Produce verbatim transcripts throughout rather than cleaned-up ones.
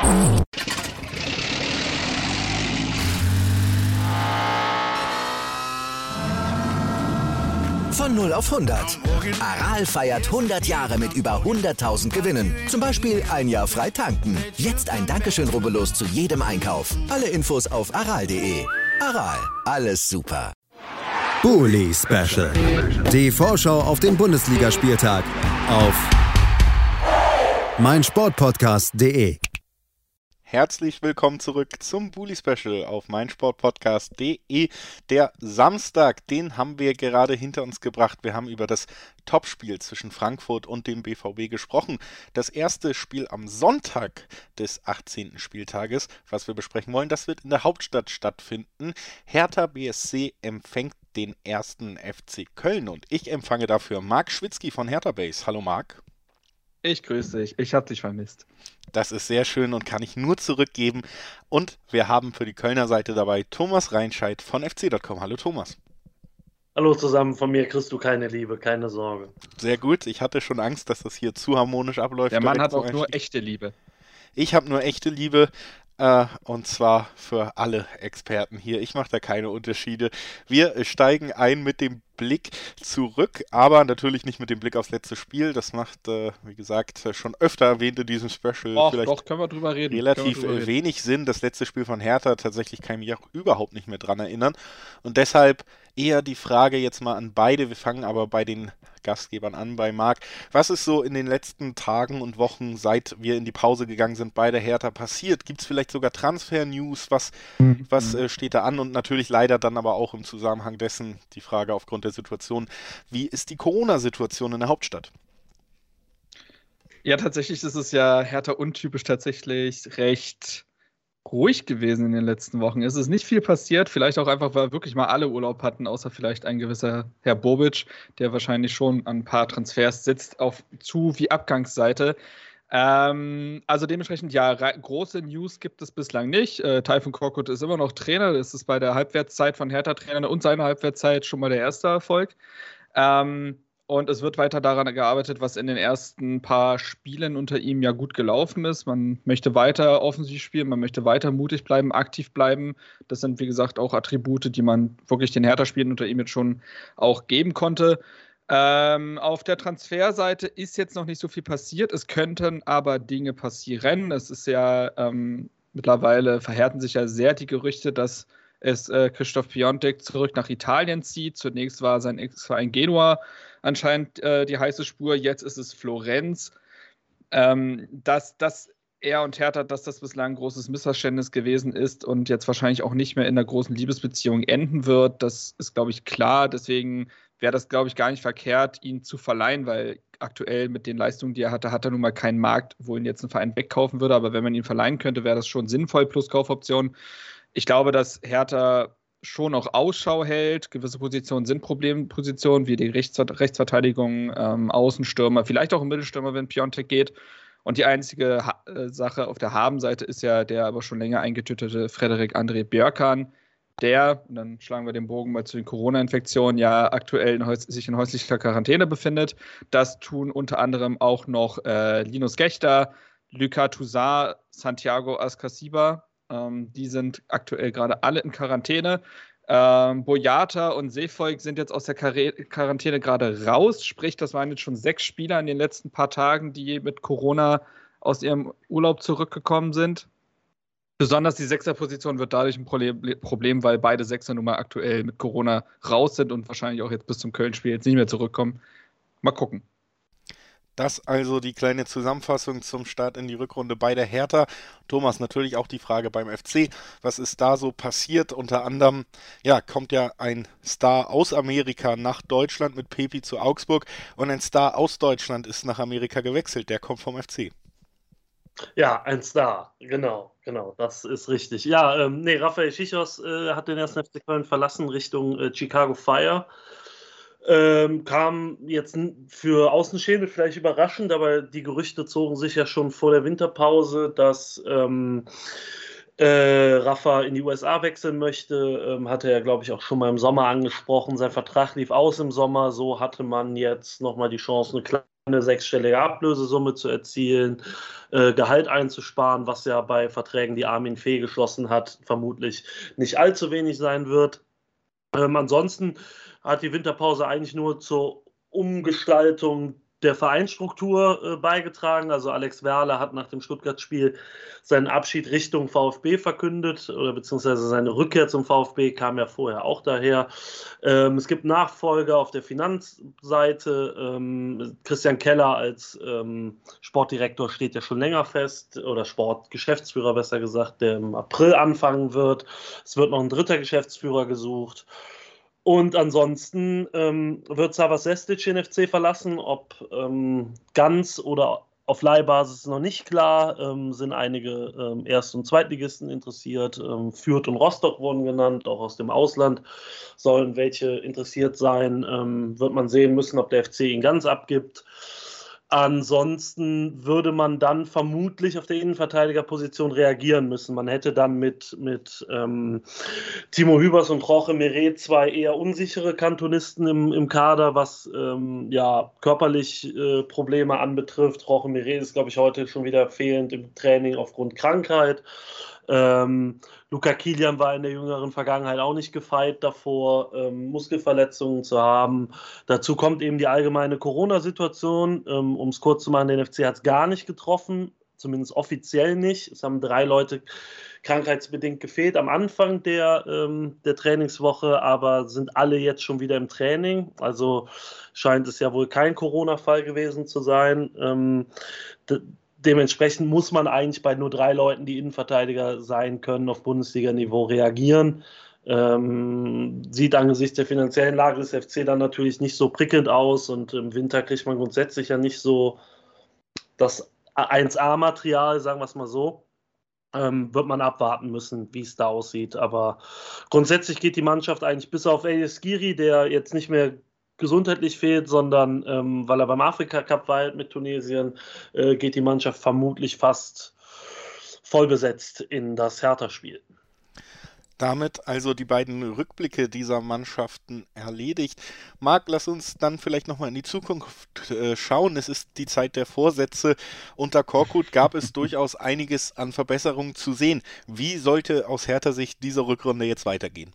Von null auf hundert. Aral feiert hundert Jahre mit über hunderttausend Gewinnen. Zum Beispiel ein Jahr frei tanken. Jetzt ein Dankeschön, rubbellos zu jedem Einkauf. Alle Infos auf aral punkt de. Aral, alles super. Bully Special. Die Vorschau auf den Bundesligaspieltag auf meinsportpodcast punkt de. Herzlich willkommen zurück zum Bully Special auf meinsportpodcast punkt de. Der Samstag, den haben wir gerade hinter uns gebracht. Wir haben über das Topspiel zwischen Frankfurt und dem B V B gesprochen. Das erste Spiel am Sonntag des achtzehnten Spieltages, was wir besprechen wollen, das wird in der Hauptstadt stattfinden. Hertha B S C empfängt den ersten F C Köln und ich empfange dafür Marc Schwitzky von Hertha Base. Hallo Marc. Ich grüße dich. Ich habe dich vermisst. Das ist sehr schön und kann ich nur zurückgeben. Und wir haben für die Kölner Seite dabei Thomas Reinscheid von F C Punkt com. Hallo Thomas. Hallo zusammen, von mir kriegst du keine Liebe, keine Sorge. Sehr gut, ich hatte schon Angst, dass das hier zu harmonisch abläuft. Der Mann hat auch nur echte Liebe. Ich habe nur echte Liebe. Uh, und zwar für alle Experten hier. Ich mache da keine Unterschiede. Wir steigen ein mit dem Blick zurück, aber natürlich nicht mit dem Blick aufs letzte Spiel. Das macht, äh, wie gesagt, schon öfter erwähnt in diesem Special. Och, vielleicht doch, können wir drüber reden. Relativ drüber reden. wenig Sinn. Das letzte Spiel von Hertha, tatsächlich kann ich mich auch überhaupt nicht mehr dran erinnern. Und deshalb eher die Frage jetzt mal an beide. Wir fangen aber bei den Gastgebern an, bei Marc. Was ist so in den letzten Tagen und Wochen, seit wir in die Pause gegangen sind, bei der Hertha passiert? Gibt es vielleicht sogar Transfer-News? Was, mhm. was äh, steht da an? Und natürlich leider dann aber auch im Zusammenhang dessen die Frage aufgrund der Situation, wie ist die Corona-Situation in der Hauptstadt? Ja, tatsächlich ist es ja Hertha untypisch tatsächlich recht ruhig gewesen in den letzten Wochen. Es ist nicht viel passiert, vielleicht auch einfach, weil wirklich mal alle Urlaub hatten, außer vielleicht ein gewisser Herr Bobic, der wahrscheinlich schon an ein paar Transfers sitzt, auf Zu- wie Abgangsseite. Ähm, also dementsprechend, ja, re- große News gibt es bislang nicht. Äh, Tayfun Korkut ist immer noch Trainer, das ist bei der Halbwertszeit von Hertha-Trainern und seiner Halbwertszeit schon mal der erste Erfolg. Ähm, Und es wird weiter daran gearbeitet, was in den ersten paar Spielen unter ihm ja gut gelaufen ist. Man möchte weiter offensiv spielen, man möchte weiter mutig bleiben, aktiv bleiben. Das sind, wie gesagt, auch Attribute, die man wirklich den Hertha-Spielen unter ihm jetzt schon auch geben konnte. Ähm, auf der Transferseite ist jetzt noch nicht so viel passiert. Es könnten aber Dinge passieren. Es ist ja ähm, mittlerweile verhärten sich ja sehr die Gerüchte, dass es äh, Christoph Piontek zurück nach Italien zieht. Zunächst war sein Ex-Verein Genua anscheinend äh, die heiße Spur, jetzt ist es Florenz. Ähm, dass, dass er und Hertha, dass das bislang ein großes Missverständnis gewesen ist und jetzt wahrscheinlich auch nicht mehr in einer großen Liebesbeziehung enden wird, das ist, glaube ich, klar. Deswegen wäre das, glaube ich, gar nicht verkehrt, ihn zu verleihen, weil aktuell mit den Leistungen, die er hatte, hat er nun mal keinen Markt, wo ihn jetzt ein Verein wegkaufen würde. Aber wenn man ihn verleihen könnte, wäre das schon sinnvoll, plus Kaufoption. Ich glaube, dass Hertha schon auch Ausschau hält. Gewisse Positionen sind Problempositionen, wie die Rechts- Rechtsverteidigung, ähm, Außenstürmer, vielleicht auch ein Mittelstürmer, wenn Piontek geht. Und die einzige ha- äh, Sache auf der Habenseite ist ja der aber schon länger eingetütete Frederik André Björkan, der, und dann schlagen wir den Bogen mal zu den Corona-Infektionen, ja aktuell in häus- sich in häuslicher Quarantäne befindet. Das tun unter anderem auch noch äh, Linus Gächter, Lucas Toussaint, Santiago Ascasiba. Ähm, die sind aktuell gerade alle in Quarantäne. Ähm, Boyata und Seefolk sind jetzt aus der Quar- Quarantäne gerade raus. Sprich, das waren jetzt schon sechs Spieler in den letzten paar Tagen, die mit Corona aus ihrem Urlaub zurückgekommen sind. Besonders die Sechserposition wird dadurch ein Problem, weil beide Sechser nun mal aktuell mit Corona raus sind und wahrscheinlich auch jetzt bis zum Köln-Spiel jetzt nicht mehr zurückkommen. Mal gucken. Das also die kleine Zusammenfassung zum Start in die Rückrunde bei der Hertha. Thomas, natürlich auch die Frage beim F C. Was ist da so passiert? Unter anderem, ja, kommt ja ein Star aus Amerika nach Deutschland mit Pepi zu Augsburg und ein Star aus Deutschland ist nach Amerika gewechselt. Der kommt vom F C. Ja, ein Star, genau, genau, das ist richtig. Ja, ähm, nee, Rafael Schichos äh, hat den ersten F C Köln verlassen Richtung äh, Chicago Fire. Ähm, kam jetzt für Außenstehende vielleicht überraschend, aber die Gerüchte zogen sich ja schon vor der Winterpause, dass ähm, äh, Rafa in die U S A wechseln möchte. Ähm, hatte er, glaube ich, auch schon mal im Sommer angesprochen. Sein Vertrag lief aus im Sommer, so hatte man jetzt nochmal die Chance, eine eine sechsstellige Ablösesumme zu erzielen, äh, Gehalt einzusparen, was ja bei Verträgen, die Armin Fee geschlossen hat, vermutlich nicht allzu wenig sein wird. Ähm, ansonsten hat die Winterpause eigentlich nur zur Umgestaltung der Vereinsstruktur äh, beigetragen. Also Alex Werle hat nach dem Stuttgart-Spiel seinen Abschied Richtung VfB verkündet, oder beziehungsweise seine Rückkehr zum VfB kam ja vorher auch daher. Ähm, es gibt Nachfolger auf der Finanzseite. Ähm, Christian Keller als ähm, Sportdirektor steht ja schon länger fest, oder Sportgeschäftsführer besser gesagt, der im April anfangen wird. Es wird noch ein dritter Geschäftsführer gesucht. Und ansonsten ähm, wird Savas Sestic den F C verlassen, ob ähm, ganz oder auf Leihbasis noch nicht klar, ähm, sind einige ähm, Erst- und Zweitligisten interessiert, ähm, Fürth und Rostock wurden genannt, auch aus dem Ausland sollen welche interessiert sein, ähm, wird man sehen müssen, ob der F C ihn ganz abgibt. Ansonsten würde man dann vermutlich auf der Innenverteidigerposition reagieren müssen. Man hätte dann mit, mit ähm, Timo Hübers und Jorge Meret zwei eher unsichere Kantonisten im, im Kader, was ähm, ja, körperlich äh, Probleme anbetrifft. Jorge Meret ist, glaube ich, heute schon wieder fehlend im Training aufgrund Krankheit. Ähm, Luca Kilian war in der jüngeren Vergangenheit auch nicht gefeit davor, ähm, Muskelverletzungen zu haben. Dazu kommt eben die allgemeine Corona-Situation. Ähm, um es kurz zu machen, den F C hat es gar nicht getroffen, zumindest offiziell nicht. Es haben drei Leute krankheitsbedingt gefehlt am Anfang der, ähm, der Trainingswoche, aber sind alle jetzt schon wieder im Training. Also scheint es ja wohl kein Corona-Fall gewesen zu sein. Ähm, d- Dementsprechend muss man eigentlich bei nur drei Leuten, die Innenverteidiger sein können, auf Bundesliga-Niveau reagieren. Ähm, sieht angesichts der finanziellen Lage des F C dann natürlich nicht so prickelnd aus, und im Winter kriegt man grundsätzlich ja nicht so das eins A-Material, sagen wir es mal so. Ähm, wird man abwarten müssen, wie es da aussieht. Aber grundsätzlich geht die Mannschaft eigentlich bis auf Elias Giri, der jetzt nicht mehr gesundheitlich fehlt, sondern ähm, weil er beim Afrika-Cup weilt mit Tunesien, äh, geht die Mannschaft vermutlich fast voll besetzt in das Hertha-Spiel. Damit also die beiden Rückblicke dieser Mannschaften erledigt. Marc, lass uns dann vielleicht nochmal in die Zukunft äh, schauen. Es ist die Zeit der Vorsätze. Unter Korkut gab es durchaus einiges an Verbesserungen zu sehen. Wie sollte aus Hertha Sicht diese Rückrunde jetzt weitergehen?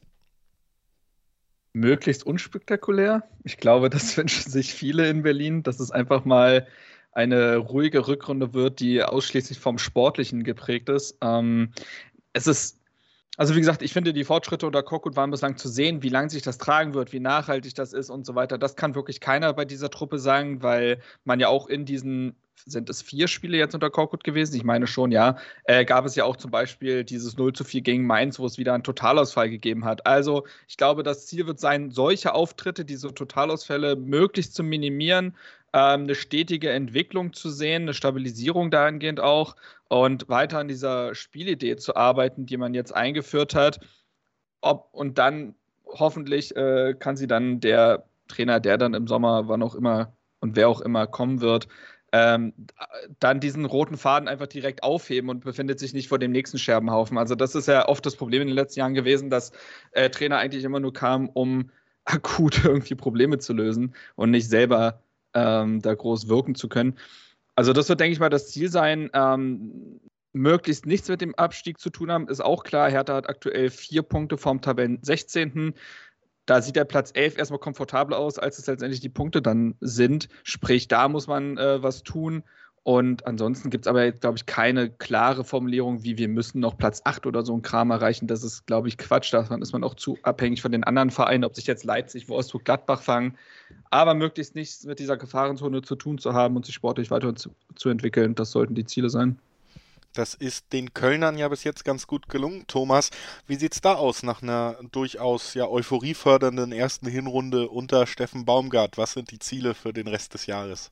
Möglichst unspektakulär. Ich glaube, das wünschen sich viele in Berlin, dass es einfach mal eine ruhige Rückrunde wird, die ausschließlich vom Sportlichen geprägt ist. Ähm, es ist, also wie gesagt, ich finde, die Fortschritte unter Korkut waren bislang zu sehen, wie lange sich das tragen wird, wie nachhaltig das ist und so weiter. Das kann wirklich keiner bei dieser Truppe sagen, weil man ja auch in diesen, sind es vier Spiele jetzt unter Korkut gewesen? Ich meine schon, ja. Äh, gab es ja auch zum Beispiel dieses null zu vier gegen Mainz, wo es wieder einen Totalausfall gegeben hat. Also ich glaube, das Ziel wird sein, solche Auftritte, diese Totalausfälle möglichst zu minimieren, ähm, eine stetige Entwicklung zu sehen, eine Stabilisierung dahingehend auch und weiter an dieser Spielidee zu arbeiten, die man jetzt eingeführt hat. Ob, und dann hoffentlich äh, kann sie dann der Trainer, der dann im Sommer, wann auch immer und wer auch immer kommen wird, Ähm, dann diesen roten Faden einfach direkt aufheben und befindet sich nicht vor dem nächsten Scherbenhaufen. Also das ist ja oft das Problem in den letzten Jahren gewesen, dass äh, Trainer eigentlich immer nur kamen, um akut irgendwie Probleme zu lösen und nicht selber ähm, da groß wirken zu können. Also das wird, denke ich mal, das Ziel sein. Ähm, möglichst nichts mit dem Abstieg zu tun haben, ist auch klar. Hertha hat aktuell vier Punkte vom Tabellen sechzehnten Da sieht der Platz elf erstmal komfortabler aus, als es letztendlich die Punkte dann sind. Sprich, da muss man äh, was tun. Und ansonsten gibt es aber jetzt, glaube ich, keine klare Formulierung, wie wir müssen noch Platz acht oder so ein Kram erreichen. Das ist, glaube ich, Quatsch. Davon ist man auch zu abhängig von den anderen Vereinen, ob sich jetzt Leipzig, Wolfsburg, Gladbach fangen. Aber möglichst nichts mit dieser Gefahrenzone zu tun zu haben und sich sportlich weiter zu, zu entwickeln. Das sollten die Ziele sein. Das ist den Kölnern ja bis jetzt ganz gut gelungen. Thomas, wie sieht's da aus nach einer durchaus ja euphoriefördernden ersten Hinrunde unter Steffen Baumgart? Was sind die Ziele für den Rest des Jahres?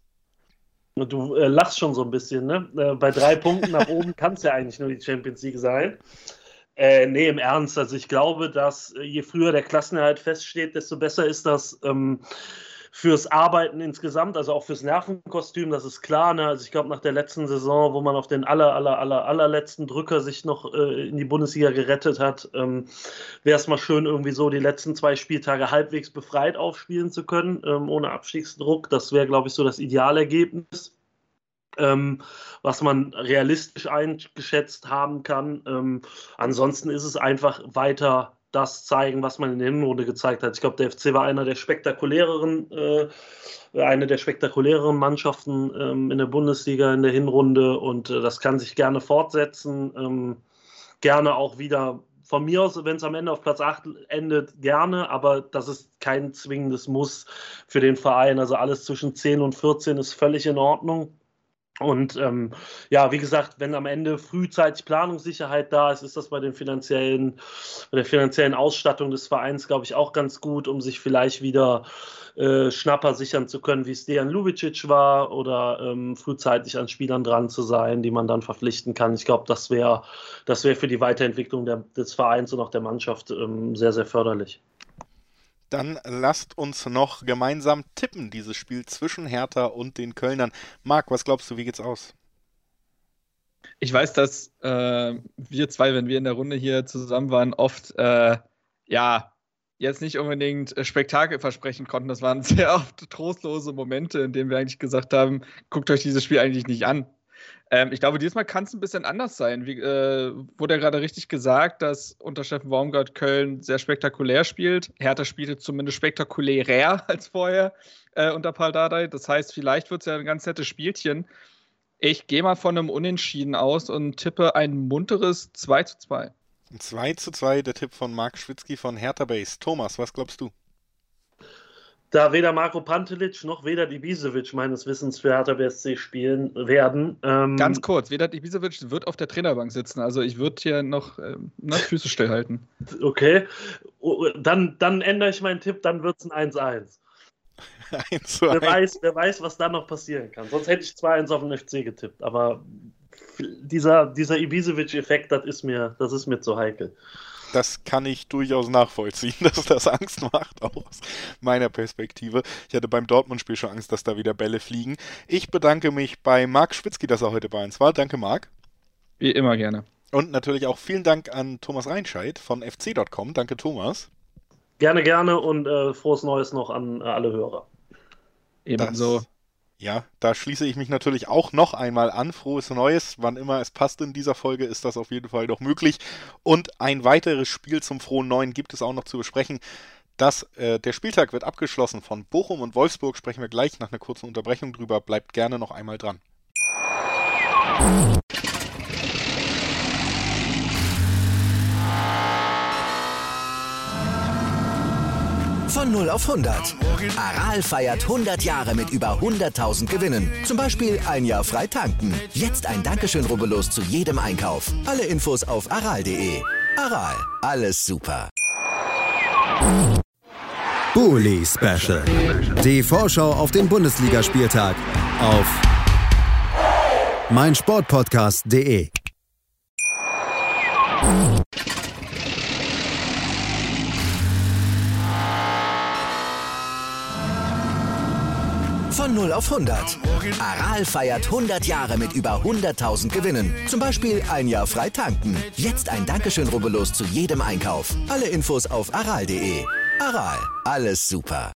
Du äh, lachst schon so ein bisschen, ne? Äh, bei drei Punkten nach oben kann es ja eigentlich nur die Champions League sein. Äh, nee, im Ernst. Also ich glaube, dass äh, je früher der Klassenerhalt feststeht, desto besser ist das ähm, fürs Arbeiten insgesamt, also auch fürs Nervenkostüm, das ist klar. Ne? Also ich glaube, nach der letzten Saison, wo man auf den aller, aller, aller, allerletzten Drücker sich noch äh, in die Bundesliga gerettet hat, ähm, wäre es mal schön, irgendwie so die letzten zwei Spieltage halbwegs befreit aufspielen zu können, ähm, ohne Abstiegsdruck. Das wäre, glaube ich, so das Idealergebnis. Ähm, was man realistisch eingeschätzt haben kann. Ähm, ansonsten ist es einfach weiter das zeigen, was man in der Hinrunde gezeigt hat. Ich glaube, der F C war einer der spektakuläreren, äh, eine der spektakuläreren Mannschaften ähm, in der Bundesliga in der Hinrunde und äh, das kann sich gerne fortsetzen. Ähm, gerne auch wieder von mir aus, wenn es am Ende auf Platz acht endet, gerne, aber das ist kein zwingendes Muss für den Verein. Also alles zwischen zehn und vierzehn ist völlig in Ordnung. Und ähm, ja, wie gesagt, wenn am Ende frühzeitig Planungssicherheit da ist, ist das bei den finanziellen, bei der finanziellen Ausstattung des Vereins, glaube ich, auch ganz gut, um sich vielleicht wieder äh, Schnapper sichern zu können, wie es Dejan Ljubicic war, oder ähm, frühzeitig an Spielern dran zu sein, die man dann verpflichten kann. Ich glaube, das wäre das wär für die Weiterentwicklung der, des Vereins und auch der Mannschaft ähm, sehr, sehr förderlich. Dann lasst uns noch gemeinsam tippen, dieses Spiel zwischen Hertha und den Kölnern. Marc, was glaubst du, wie geht's aus? Ich weiß, dass äh, wir zwei, wenn wir in der Runde hier zusammen waren, oft, äh, ja, jetzt nicht unbedingt Spektakel versprechen konnten. Das waren sehr oft trostlose Momente, in denen wir eigentlich gesagt haben, guckt euch dieses Spiel eigentlich nicht an. Ähm, ich glaube, diesmal kann es ein bisschen anders sein. Wie, äh, wurde ja gerade richtig gesagt, dass unter Steffen Baumgart Köln sehr spektakulär spielt. Hertha spielte zumindest spektakulärer als vorher äh, unter Paul Dardai. Das heißt, vielleicht wird es ja ein ganz nettes Spielchen. Ich gehe mal von einem Unentschieden aus und tippe ein munteres zwei zu zwei. zwei zu zwei, der Tipp von Marc Schwitzky von Hertha Base. Thomas, was glaubst du? Da weder Marko Pantelic noch weder Ibisevic meines Wissens für Hertha B S C spielen werden. Ähm, Ganz kurz, Vedat Ibisevic wird auf der Trainerbank sitzen. Also ich würde hier noch ähm, na, Füße stillhalten. Okay, dann, dann ändere ich meinen Tipp, dann wird es ein eins eins. eins zu eins. Wer weiß, wer weiß, was da noch passieren kann. Sonst hätte ich zwei eins auf den F C getippt. Aber dieser, dieser Ibisevic-Effekt, das ist mir, das ist mir zu heikel. Das kann ich durchaus nachvollziehen, dass das Angst macht, auch aus meiner Perspektive. Ich hatte beim Dortmund-Spiel schon Angst, dass da wieder Bälle fliegen. Ich bedanke mich bei Marc Schwitzky, dass er heute bei uns war. Danke, Marc. Wie immer gerne. Und natürlich auch vielen Dank an Thomas Reinscheid von F C Punkt com. Danke, Thomas. Gerne, gerne und äh, frohes Neues noch an äh, alle Hörer. Ebenso. Das, ja, da schließe ich mich natürlich auch noch einmal an. Frohes Neues, wann immer es passt in dieser Folge, ist das auf jeden Fall noch möglich. Und ein weiteres Spiel zum frohen Neuen gibt es auch noch zu besprechen. Das, äh, der Spieltag wird abgeschlossen von Bochum und Wolfsburg. Sprechen wir gleich nach einer kurzen Unterbrechung drüber. Bleibt gerne noch einmal dran. Von null auf hundert. Aral feiert hundert Jahre mit über hunderttausend Gewinnen. Zum Beispiel ein Jahr frei tanken. Jetzt ein Dankeschön, rubbellos zu jedem Einkauf. Alle Infos auf aral punkt de. Aral, alles super. Bully Special. Die Vorschau auf den Bundesligaspieltag auf meinsportpodcast punkt de. Von null auf hundert. Aral feiert hundert Jahre mit über hunderttausend Gewinnen. Zum Beispiel ein Jahr frei tanken. Jetzt ein Dankeschön, rubbellos zu jedem Einkauf. Alle Infos auf aral punkt de. Aral, alles super.